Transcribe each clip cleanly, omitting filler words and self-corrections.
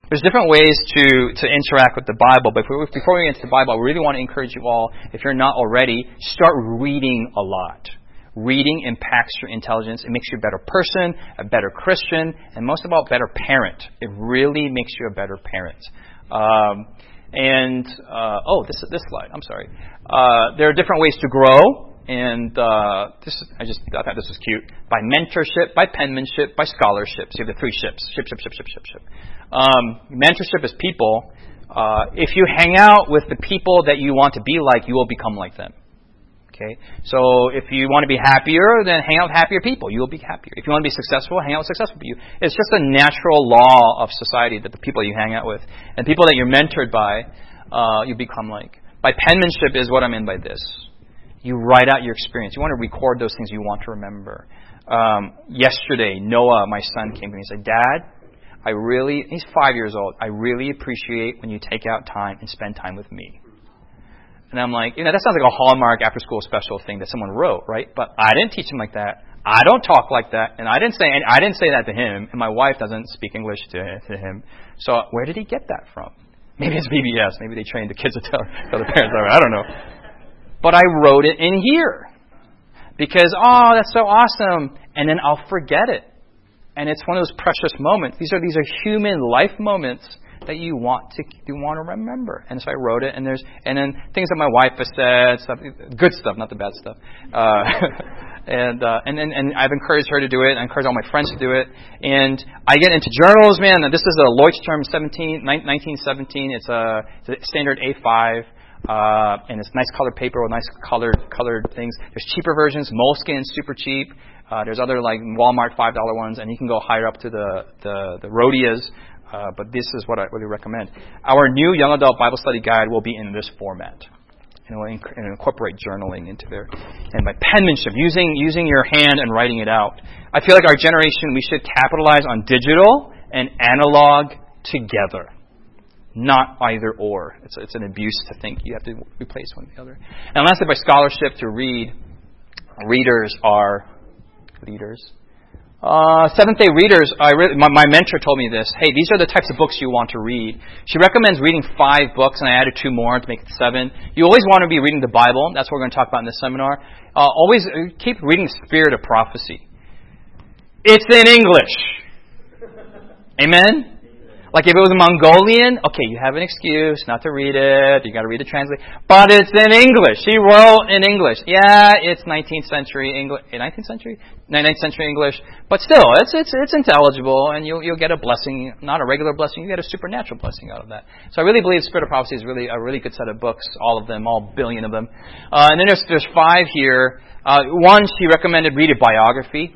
There's different ways to interact with the Bible, but before we get into the Bible, I really want to encourage you all, if you're not already, start reading a lot. Reading impacts your intelligence. It makes you a better person, a better Christian, and most of all, a better parent. It really makes you a better parent. This slide. I'm sorry. There are different ways to grow. And I thought this was cute. By mentorship, by penmanship, by scholarship. So you have the three ships. Ship. Mentorship is people. If you hang out with the people that you want to be like, you will become like them. Okay? So if you want to be happier, then hang out with happier people. You will be happier. If you want to be successful, hang out with successful people. It's just a natural law of society that the people you hang out with and people that you're mentored by, you become like. By penmanship is what I mean by this. You write out your experience. You want to record those things you want to remember. Yesterday, Noah, my son, came to me and said, Dad, he's 5 years old. I really appreciate when you take out time and spend time with me. And I'm like, that sounds like a Hallmark after-school special thing that someone wrote, right? But I didn't teach him like that. I don't talk like that. And I didn't say that to him. And my wife doesn't speak English to him. So where did he get that from? Maybe it's VBS. Maybe they trained the kids to tell the parents. I don't know. But I wrote it in here because, that's so awesome. And then I'll forget it. And it's one of those precious moments. These are human life moments that you want to remember. And so I wrote it. And then things that my wife has said, good stuff, not the bad stuff. And I've encouraged her to do it. I encourage all my friends to do it. And I get into journals, man. This is a Leuchtturm 1917. It's a standard A5. And it's nice colored paper with nice colored things. There's cheaper versions. Moleskine, super cheap. There's other like Walmart $5 ones, and you can go higher up to the Rhodias. But this is what I really recommend. Our new young adult Bible study guide will be in this format, and we'll incorporate journaling into there. And by penmanship, using your hand and writing it out. I feel like our generation, we should capitalize on digital and analog together. Not either or. It's an abuse to think you have to replace one with the other. And lastly, by scholarship, to read. Readers are leaders. Seventh-day readers. My mentor told me this. Hey, these are the types of books you want to read. She recommends reading 5 books, and I added 2 more to make it 7. You always want to be reading the Bible. That's what we're going to talk about in this seminar. Always keep reading the Spirit of Prophecy. It's in English. Amen? Like if it was Mongolian, okay, you have an excuse not to read it. You got to read the translation, but it's in English. She wrote in English. Yeah, it's 19th century English, 19th century English, but still, it's intelligible, and you'll get a blessing, not a regular blessing. You get a supernatural blessing out of that. So I really believe Spirit of Prophecy is really a really good set of books. All of them, all billion of them. And then there's 5 here. One, she recommended read a biography.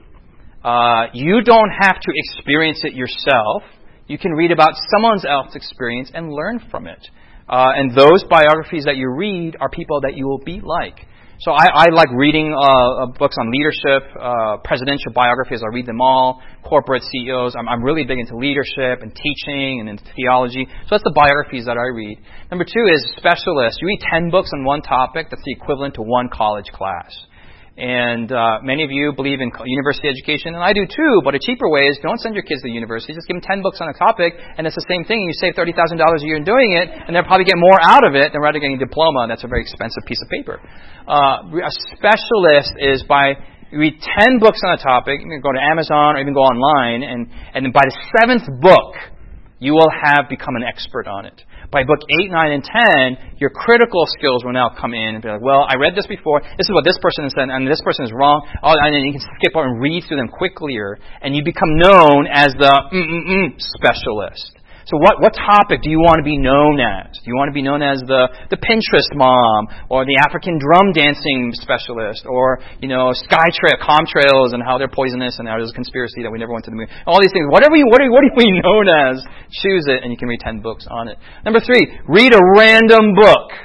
You don't have to experience it yourself. You can read about someone else's experience and learn from it. And those biographies that you read are people that you will be like. So I like reading books on leadership, presidential biographies. I read them all. Corporate CEOs. I'm really big into leadership and teaching and into theology. So that's the biographies that I read. Number 2 is specialists. You read 10 books on one topic. That's the equivalent to 1 college class. And many of you believe in university education, and I do too, but a cheaper way is don't send your kids to university. Just give them 10 books on a topic, and it's the same thing. You save $30,000 a year in doing it, and they'll probably get more out of it than rather getting a diploma. That's a very expensive piece of paper. A specialist is by you read 10 books on a topic. You can go to Amazon or even go online, and then by the 7th book, you will have become an expert on it. By book 8, 9, and 10, your critical skills will now come in and be like, well, I read this before. This is what this person said, and this person is wrong. And then you can skip over and read through them quicker, and you become known as the specialist. So what topic do you want to be known as? Do you want to be known as the Pinterest mom, or the African drum dancing specialist, or Comtrails and how they're poisonous and how there's a conspiracy that we never went to the moon? All these things. What are we known as? Choose it, and you can read 10 books on it. Number 3, read a random book.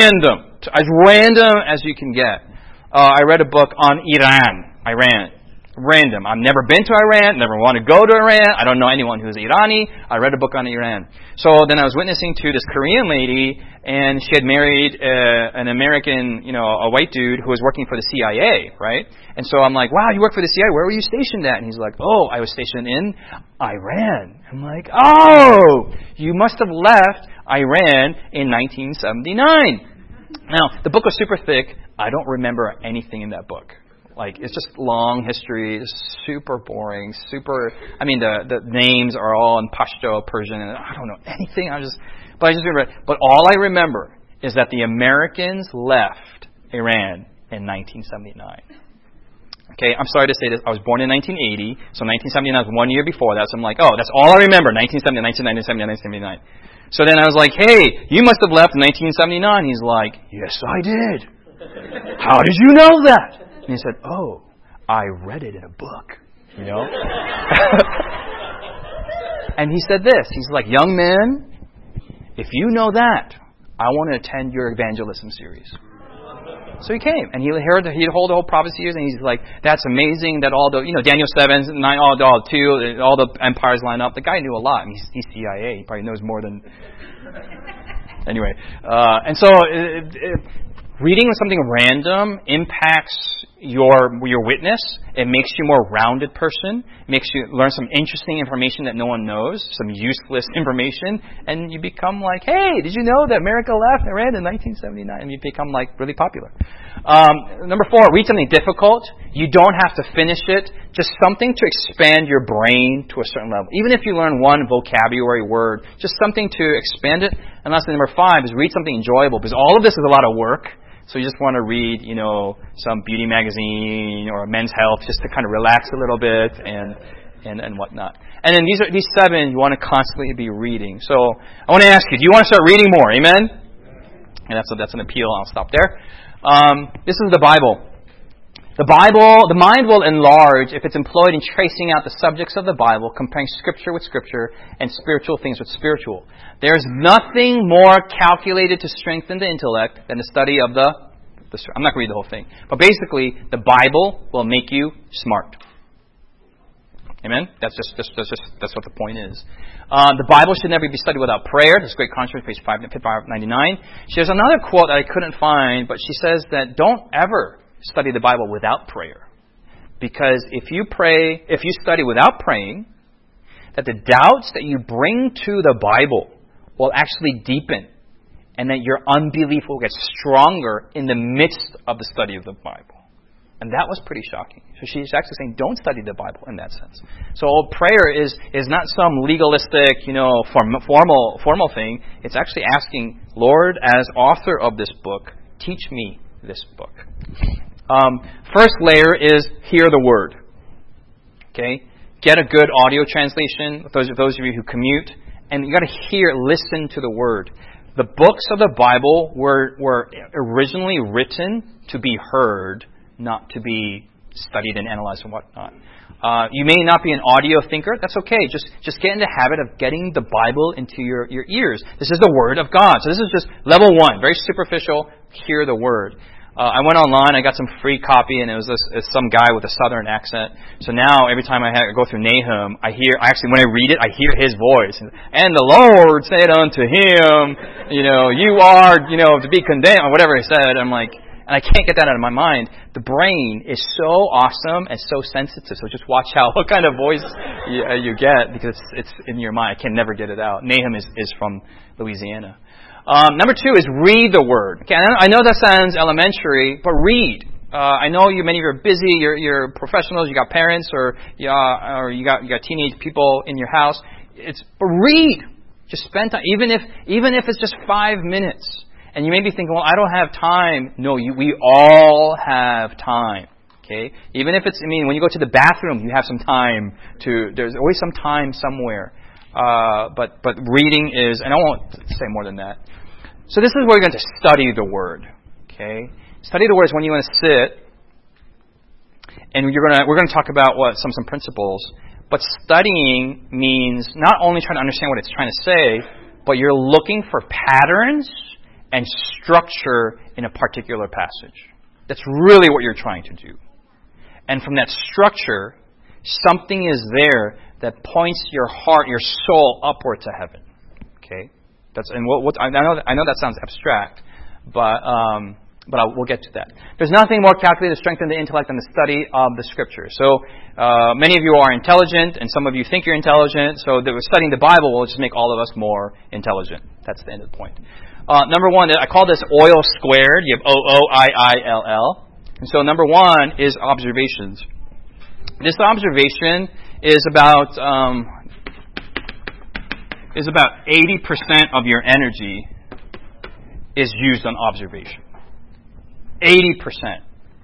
Random. As random as you can get. I read a book on Iran. Random. I've never been to Iran, never want to go to Iran. I don't know anyone who's Irani. I read a book on Iran. So then I was witnessing to this Korean lady, and she had married an American, a white dude who was working for the CIA, right? And so I'm like, wow, you work for the CIA. Where were you stationed at? And he's like, oh, I was stationed in Iran. I'm like, oh, you must have left Iran in 1979. Now, the book was super thick. I don't remember anything in that book. Like, it's just long history, super boring, the names are all in Pashto, Persian, and I don't know anything. But all I remember is that the Americans left Iran in 1979. Okay, I'm sorry to say this. I was born in 1980, so 1979 was 1 year before that. So I'm like, oh, that's all I remember, 1970, 1979. So then I was like, hey, you must have left in 1979. He's like, yes, I did. How did you know that? And he said, oh, I read it in a book, And he said this. He's like, young man, if you know that, I want to attend your evangelism series. So he came, and he'd hold the whole prophecies, and he's like, that's amazing that all the, Daniel 7, 9, all the empires line up. The guy knew a lot. I mean, he's CIA. He probably knows more than... Anyway, and so reading something random impacts your witness. It makes you a more rounded person. It makes you learn some interesting information that no one knows, some useless information, and you become like, hey, did you know that America left Iran in 1979? And you become like really popular. Number 4, read something difficult. You don't have to finish it. Just something to expand your brain to a certain level. Even if you learn one vocabulary word, just something to expand it. And lastly, number 5 is read something enjoyable, because all of this is a lot of work. So you just want to read, some beauty magazine or Men's Health just to kind of relax a little bit and whatnot. And then these 7 you want to constantly be reading. So I want to ask you, do you want to start reading more? Amen? And that's an appeal. I'll stop there. This is the Bible. The mind will enlarge if it's employed in tracing out the subjects of the Bible, comparing Scripture with Scripture, and spiritual things with spiritual. There's nothing more calculated to strengthen the intellect than the study of the I'm not going to read the whole thing. But basically, the Bible will make you smart. Amen? That's what the point is. The Bible should never be studied without prayer. There's a great contrast, page 599. She has another quote that I couldn't find, but she says that don't ever study the Bible without prayer. Because if you study without praying, that the doubts that you bring to the Bible will actually deepen, and that your unbelief will get stronger in the midst of the study of the Bible. And that was pretty shocking. So she's actually saying, don't study the Bible in that sense. So prayer is not some legalistic, formal thing. It's actually asking, Lord, as author of this book, teach me this book. First layer is hear the word. Okay? Get a good audio translation, those of you who commute. And you got to listen to the word. The books of the Bible were originally written to be heard, not to be studied and analyzed and whatnot. You may not be an audio thinker. That's okay. Just get in the habit of getting the Bible into your ears. This is the Word of God. So this is just level 1, very superficial. Hear the Word. I went online. I got some free copy, and it was some guy with a southern accent. So now every time I go through Nahum, when I read it, I hear his voice. And the Lord said unto him, you are, to be condemned, or whatever he said. I'm like. And I can't get that out of my mind. The brain is so awesome and so sensitive. So just watch what kind of voice you get, because it's in your mind. I can never get it out. Nahum is from Louisiana. Number 2 is read the Word. Okay, I know that sounds elementary, but read. I know many of you are busy. You're professionals. You got parents, or you got teenage people in your house. But read. Just spend time, even if it's just 5 minutes. And you may be thinking, well, I don't have time. No, we all have time. Okay? Even if when you go to the bathroom, you have some time there's always some time somewhere. But reading is, and I won't say more than that. So this is where we're going to study the Word. Okay? Study the Word is when you want to sit, and we're going to talk about some principles. But studying means not only trying to understand what it's trying to say, but you're looking for patterns and structure in a particular passage. That's really what you're trying to do. And from that structure, something is there that points your heart, your soul upward to heaven. Okay? I know that sounds abstract, but we'll get to that. There's nothing more calculated to strengthen the intellect than the study of the Scripture. So many of you are intelligent, and some of you think you're intelligent. So studying the Bible will just make all of us more intelligent. That's the end of the point. Number one, I call this oil squared. You have OOIILL. And so number one is observations. This observation is about 80% of your energy is used on observation. 80%.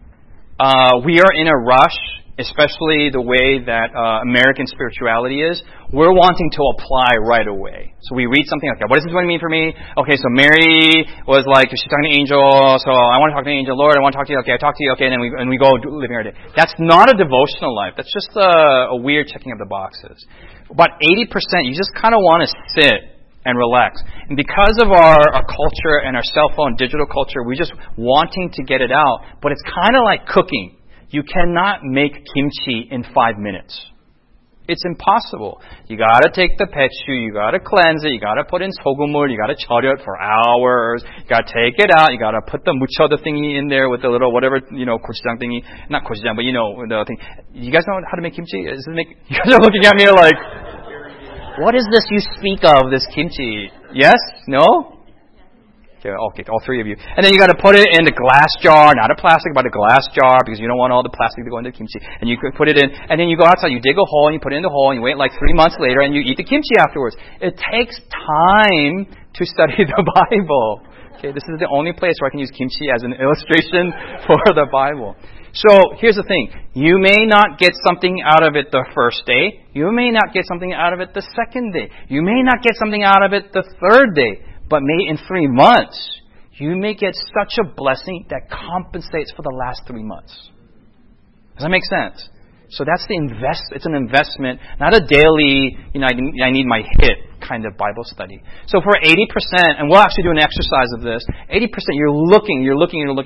We are in a rush, especially the way that American spirituality is. We're wanting to apply right away. So we read something like that. What does this one mean for me? Okay, so Mary was like, she's talking to an angel, so I want to talk to an angel. Lord, I want to talk to you. Okay, I talk to you. Okay, and then we go living our day. That's not a devotional life. That's just a weird checking of the boxes. About 80%, you just kind of want to sit and relax. And because of our culture and our cell phone digital culture, we're just wanting to get it out. But it's kind of like cooking. You cannot make kimchi in 5 minutes. It's impossible. You gotta take the pechu, you gotta cleanse it, you gotta put in sogumul, you gotta charye it for hours, you gotta take it out, you gotta put the mucho the thingy in there with the little whatever, gochujang thingy. Not gochujang, but the thing. You guys know how to make kimchi? You guys are looking at me like, what is this you speak of, this kimchi? Yes? No? Okay, all three of you. And then you got to put it in the glass jar, not a plastic, but a glass jar, because you don't want all the plastic to go into the kimchi. And you could put it in, and then you go outside, you dig a hole, and you put it in the hole, and you wait like 3 months later, and you eat the kimchi afterwards. It takes time to study the Bible. Okay, this is the only place where I can use kimchi as an illustration for the Bible. So here's the thing. You may not get something out of it the first day. You may not get something out of it the second day. You may not get something out of it the third day. But maybe in 3 months, you may get such a blessing that compensates for the last 3 months. Does that make sense? So that's it's an investment, not a daily, I need my hit kind of Bible study. So for 80%, and we'll actually do an exercise of this, 80% you're looking. You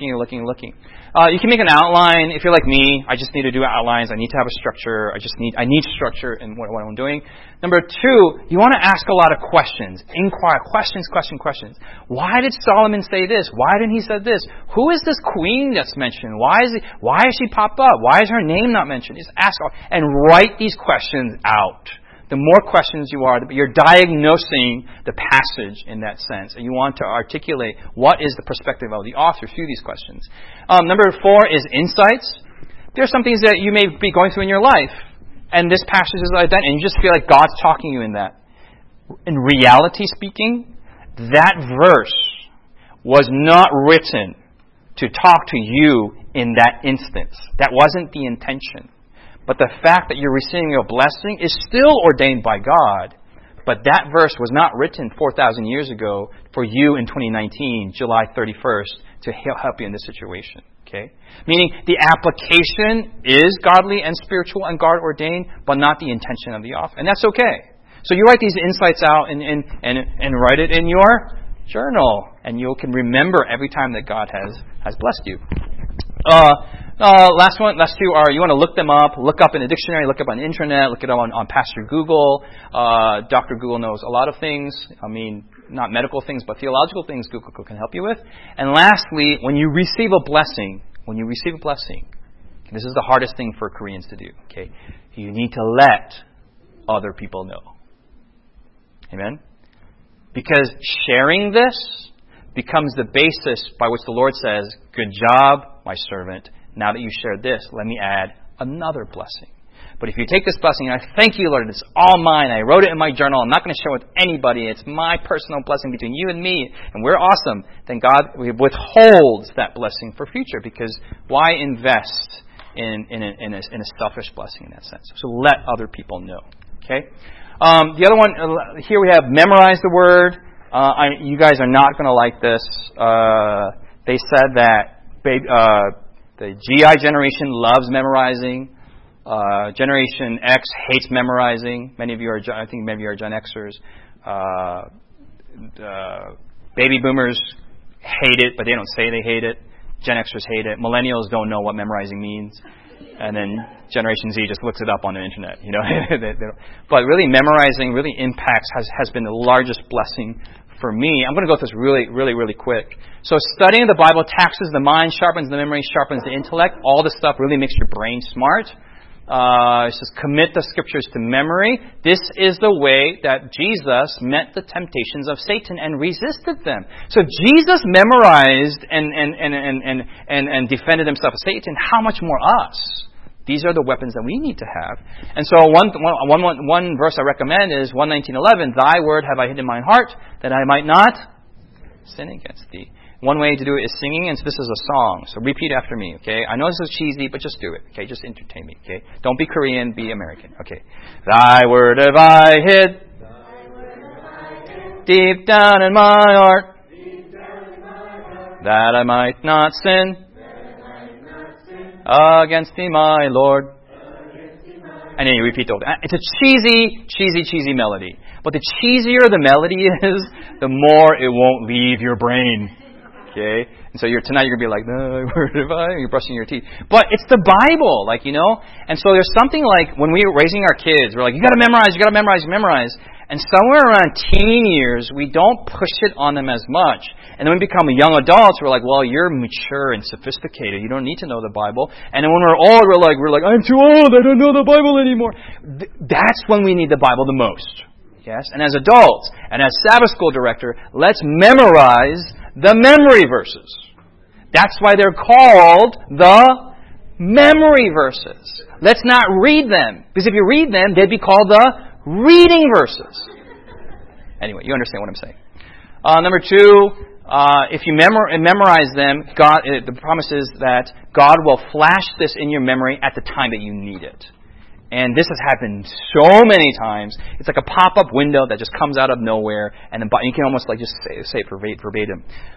can make an outline. If you're like me, I just need to do outlines. I need to have a structure. I need structure in what I'm doing. Number two, you want to ask a lot of questions. Inquire. Questions. Why did Solomon say this? Why didn't he say this? Who is this queen that's mentioned? Why has she popped up? Why is her name not mentioned? Just ask and write these questions out. The more questions you are, you're diagnosing the passage in that sense. And you want to articulate what is the perspective of the author through these questions. Number 4 is insights. There are some things that you may be going through in your life. And this passage is like that. And you just feel like God's talking to you in that. In reality speaking, that verse was not written to talk to you in that instance. That wasn't the intention. But the fact that you're receiving a blessing is still ordained by God. But that verse was not written 4,000 years ago for you in 2019, July 31st, to help you in this situation. Okay? Meaning the application is godly and spiritual and God ordained, but not the intention of the author. And that's okay. So you write these insights out and write it in your journal. And you can remember every time that God has blessed you. Last two are, you want to look them up. Look up in a dictionary, look up on the internet, look it up on Pastor Google. Dr. Google knows a lot of things. I mean, not medical things, but theological things Google can help you with. And lastly, when you receive a blessing, this is the hardest thing for Koreans to do. Okay, you need to let other people know. Amen? Because sharing this becomes the basis by which the Lord says, good job, my servant. Now that you shared this, let me add another blessing. But if you take this blessing, and I thank you, Lord, it's all mine. I wrote it in my journal. I'm not going to share it with anybody. It's my personal blessing between you and me, and we're awesome. Then God withholds that blessing for future, because why invest in a selfish blessing in that sense? So let other people know. Okay. The other one here we have memorize the word. You guys are not going to like this. They said that the GI generation loves memorizing. Generation X hates memorizing. I think many of you are Gen Xers. Baby boomers hate it, but they don't say they hate it. Gen Xers hate it. Millennials don't know what memorizing means. And then Generation Z just looks it up on the internet, you know. But really memorizing really impacts, has been the largest blessing for me. I'm going to go through this really quick. So studying the Bible taxes the mind, sharpens the memory, sharpens the intellect. All this stuff really makes your brain smart. It says commit the scriptures to memory. This is the way that Jesus met the temptations of Satan and resisted them. So Jesus memorized and defended himself of Satan. How much more us? These are the weapons that we need to have. And so one verse I recommend is 119:11. Thy word have I hid in mine heart, that I might not sin against thee. One way to do it is singing, and so this is a song. So repeat after me, okay? I know this is cheesy, but just do it, okay? Just entertain me, okay? Don't be Korean, be American, okay? Thy word have I hid, deep down in my heart, that I might not sin against thee, my Lord. And then you repeat the whole thing. It's a cheesy melody. But the cheesier the melody is, the more it won't leave your brain. Okay? And so tonight you're going to be like, no, where have I? You're brushing your teeth. But it's the Bible, like, you know. And so there's something like when we were raising our kids, we're like, you got to memorize. And somewhere around teen years, we don't push it on them as much. And then when we become young adults, we're like, well, you're mature and sophisticated. You don't need to know the Bible. And then when we're old, we're like, I'm too old. I don't know the Bible anymore. That's when we need the Bible the most. Yes? And as adults, and as Sabbath school director, let's memorize the memory verses. That's why they're called the memory verses. Let's not read them. Because if you read them, they'd be called the reading verses. Anyway, you understand what I'm saying. Number 2, if you memorize them, the promise is that God will flash this in your memory at the time that you need it. And this has happened so many times. It's like a pop-up window that just comes out of nowhere, and then you can almost like just say it verbatim.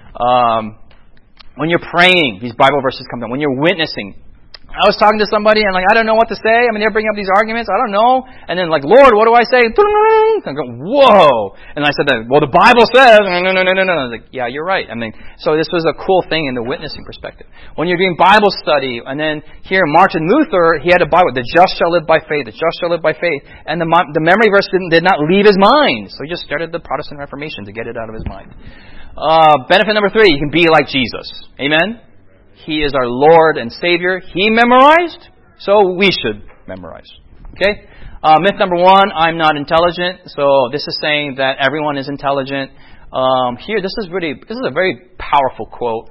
When you're praying, these Bible verses come down. When you're witnessing, I was talking to somebody and like, I don't know what to say. I mean, they're bringing up these arguments. I don't know. And then like, Lord, what do I say? And I go, whoa. And I said, well, the Bible says, no. I was like, yeah, you're right. I mean, so this was a cool thing in the witnessing perspective. When you're doing Bible study, and then here Martin Luther, he had a Bible, the just shall live by faith, the just shall live by faith. And the memory verse did not leave his mind. So he just started the Protestant Reformation to get it out of his mind. Benefit number 3, you can be like Jesus. Amen? He is our Lord and Savior. He memorized, so we should memorize. Okay? Myth number 1, I'm not intelligent. So this is saying that everyone is intelligent. Here, this is a very powerful quote.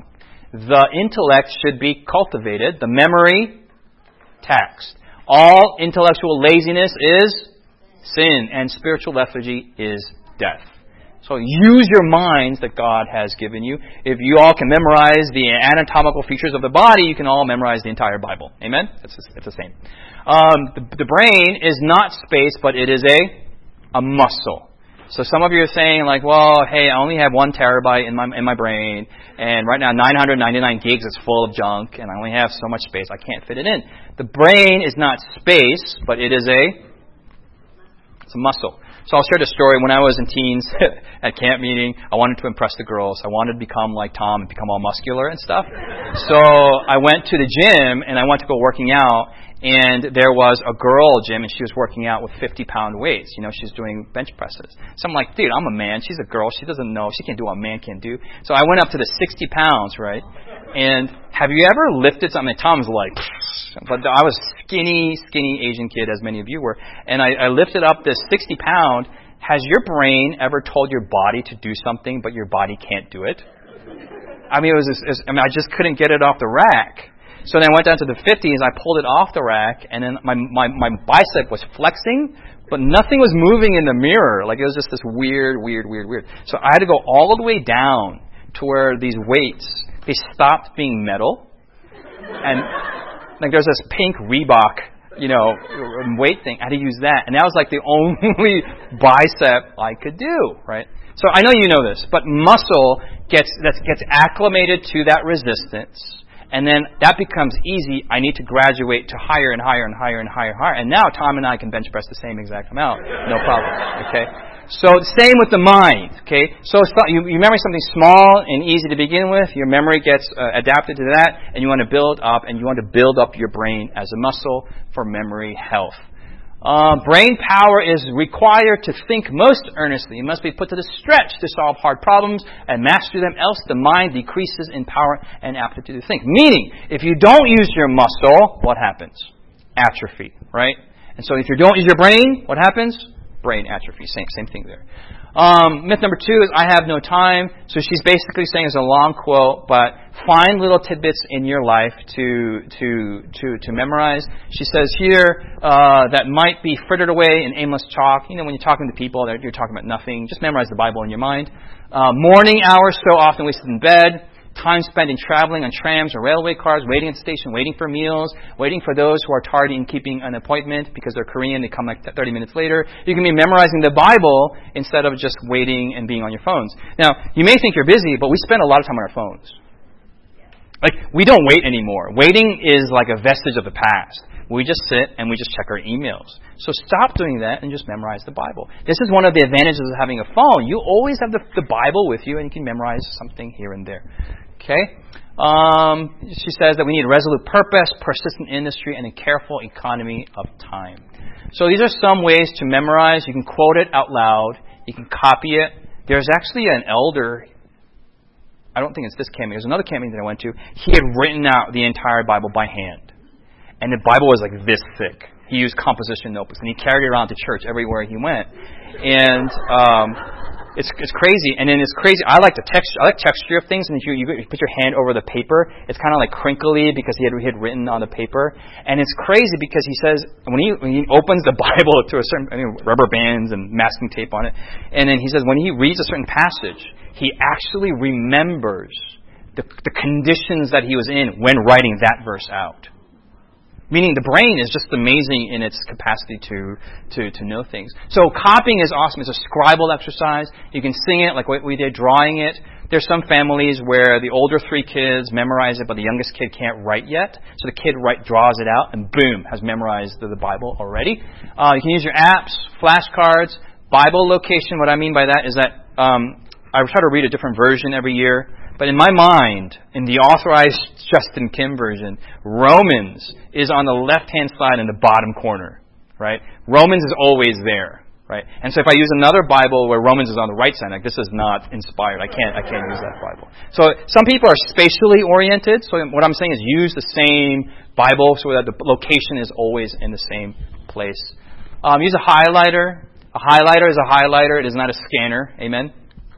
The intellect should be cultivated. The memory taxed. All intellectual laziness is sin, and spiritual lethargy is death. So use your minds that God has given you. If you all can memorize the anatomical features of the body, you can all memorize the entire Bible. Amen? It's the same. The brain is not space, but it is a muscle. So some of you are saying like, well, hey, I only have 1 terabyte in my brain, and right now 999 gigs is full of junk, and I only have so much space. I can't fit it in. The brain is not space, but it's a muscle. So I'll share the story. When I was in teens at camp meeting, I wanted to impress the girls. I wanted to become like Tom and become all muscular and stuff. So I went to the gym and I went to go working out. And there was a girl gym, and she was working out with 50-pound weights. You know, she's doing bench presses. So I'm like, dude, I'm a man. She's a girl. She doesn't know. She can't do what a man can do. So I went up to the 60 pounds, right? And have you ever lifted something? Tom's like, but I was skinny Asian kid, as many of you were. And I lifted up this 60-pound. Has your brain ever told your body to do something, but your body can't do it? I mean, I just couldn't get it off the rack. So then I went down to the 50s, I pulled it off the rack, and then my bicep was flexing, but nothing was moving in the mirror. Like, it was just this weird. So I had to go all the way down to where these weights, they stopped being metal. And like there's this pink Reebok, weight thing. I had to use that. And that was like the only bicep I could do, right? So I know you know this, but muscle gets acclimated to that resistance. And then that becomes easy. I need to graduate to higher and higher. And now Tom and I can bench press the same exact amount. No problem. Okay? So same with the mind, okay? So you memorize something small and easy to begin with, your memory gets adapted to that, and you want to build up your brain as a muscle for memory health. Brain power is required to think most earnestly. It must be put to the stretch to solve hard problems and master them, else the mind decreases in power and aptitude to think. Meaning, if you don't use your muscle, what happens? Atrophy, right? And so if you don't use your brain, what happens? Brain atrophy. Same thing there. Myth number 2 is I have no time. So she's basically saying, it's a long quote, but find little tidbits in your life to memorize. She says here that might be frittered away in aimless talk. When you're talking to people, that you're talking about nothing. Just memorize the Bible in your mind. Morning hours so often wasted in bed. Time spent in traveling on trams or railway cars, waiting at the station, waiting for meals, waiting for those who are tardy in keeping an appointment because they're Korean, they come like 30 minutes later. You can be memorizing the Bible instead of just waiting and being on your phones. Now, you may think you're busy, but we spend a lot of time on our phones. Like, we don't wait anymore. Waiting is like a vestige of the past. We just sit and we just check our emails. So stop doing that and just memorize the Bible. This is one of the advantages of having a phone. You always have the Bible with you and you can memorize something here and there. Okay? She says that we need resolute purpose, persistent industry, and a careful economy of time. So these are some ways to memorize. You can quote it out loud. You can copy it. There's actually an elder, I don't think it's this camping. There's another camping that I went to. He had written out the entire Bible by hand. And the Bible was like this thick. He used composition notebooks, and he carried it around to church everywhere he went. And it's crazy. And then it's crazy. I like texture of things. And you put your hand over the paper. It's kind of like crinkly because he had written on the paper. And it's crazy because he says when he opens the Bible to a certain rubber bands and masking tape on it, and then he says when he reads a certain passage, he actually remembers the conditions that he was in when writing that verse out. Meaning the brain is just amazing in its capacity to know things. So copying is awesome. It's a scribal exercise. You can sing it like what we did, drawing it. There's some families where the older 3 kids memorize it, but the youngest kid can't write yet. So the kid draws it out and boom, has memorized the Bible already. You can use your apps, flashcards, Bible location. What I mean by that is that I try to read a different version every year. But in my mind, in the authorized Justin Kim version, Romans is on the left-hand side in the bottom corner, right? Romans is always there, right? And so if I use another Bible where Romans is on the right side, like this is not inspired. I can't use that Bible. So some people are spatially oriented. So what I'm saying is use the same Bible so that the location is always in the same place. Use a highlighter. A highlighter is a highlighter. It is not a scanner. Amen.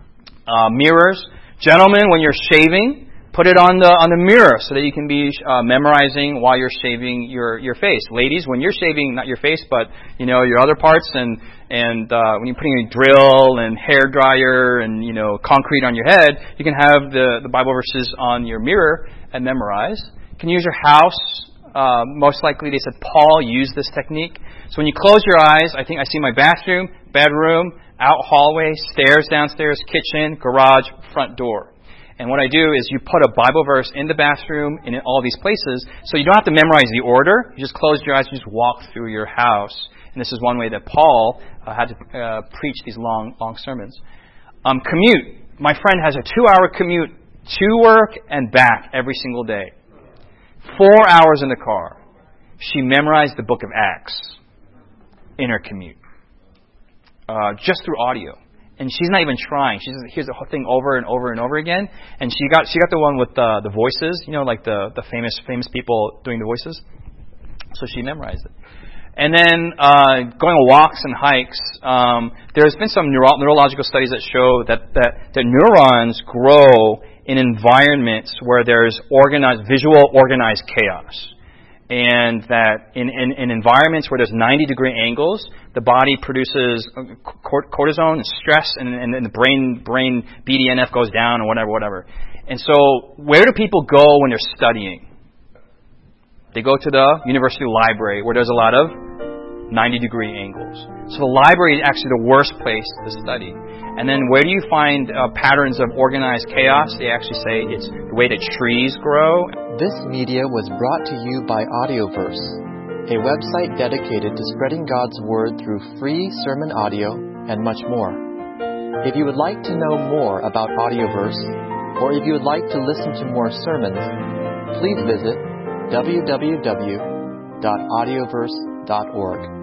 Mirrors. Gentlemen, when you're shaving, put it on the mirror so that you can be memorizing while you're shaving your face. Ladies, when you're shaving, not your face, but your other parts, and when you're putting a drill and hair dryer and concrete on your head, you can have the Bible verses on your mirror and memorize. You can use your house. Most likely, they said Paul used this technique. So when you close your eyes, I think I see my bathroom, bedroom, out hallway, stairs, downstairs, kitchen, garage, front door. And what I do is you put a Bible verse in the bathroom and in all these places, so you don't have to memorize the order. You just close your eyes, you just walk through your house. And this is one way that Paul had to preach these long sermons. Commute. My friend has a 2-hour commute to work and back every single day. 4 hours in the car. She memorized the book of Acts in her commute. Just through audio, and she's not even trying. She just hears the whole thing over and over and over again. And she got the one with the voices, like the famous people doing the voices. So she memorized it. And then going on walks and hikes. There's been some neurological studies that show that neurons grow in environments where there's visual organized chaos. And that in environments where there's 90-degree angles, the body produces cortisone and stress, and the brain BDNF goes down, or whatever. And so where do people go when they're studying? They go to the university library, where there's a lot of 90-degree angles. So the library is actually the worst place to study. And then where do you find patterns of organized chaos? They actually say it's the way that trees grow. This media was brought to you by Audioverse, a website dedicated to spreading God's Word through free sermon audio, and much more. If you would like to know more about Audioverse, or if you would like to listen to more sermons, please visit www.audioverse.org.